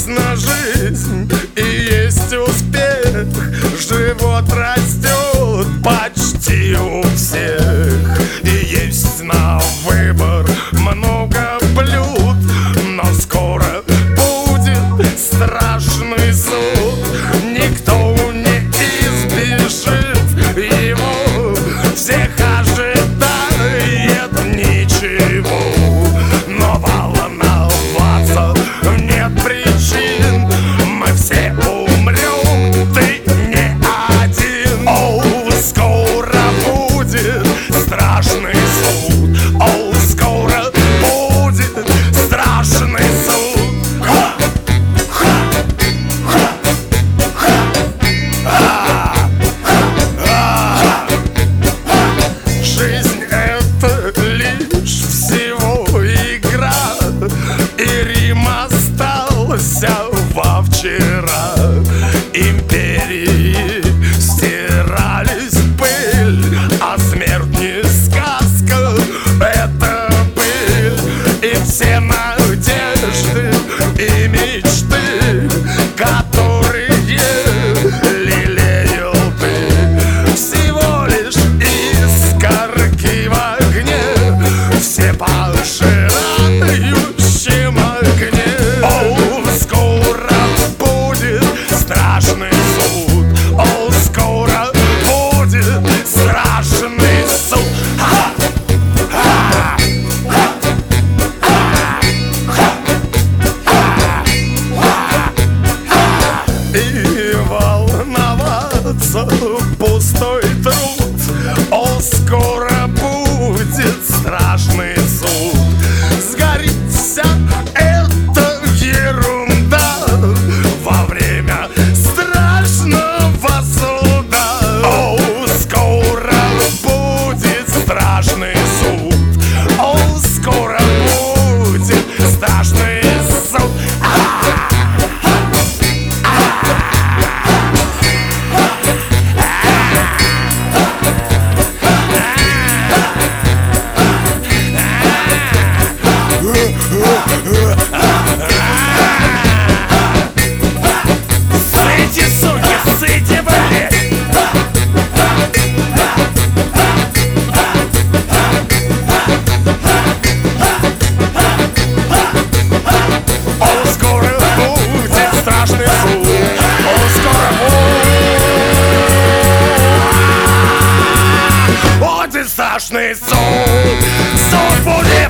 Прекрасна жизнь и есть успех, живот растет почти у всех. И есть на выбор много блюд, но скоро будет страшный суд. Никто не избежит его, всех ожидает ничего. Но волноваться нет причин, мы все умрем, ты не один. О, скоро будет страшный суд, о, скоро будет страшный суд. Жизнь — это лишь всего игра, и Рим остался во вчера. Империи стирались в пыль, а смерть не сказка, это пыль. И все надежды и мечты, которые лелеял ты, всего лишь искорки в огне, все пожирающем огне. О, скоро будет страшный суд, о, скоро будет страшный суд. И волноваться пустой труд, о, скоро будет страшный суд. Сгорит вся эта ерунда во время страшного суда. О, скоро будет страшный суд, о, скоро будет страшный суд. Сыти, суки, сыти, блядь! О, скоро будет страшный суд, о, скоро будет страшный суд. Суд будет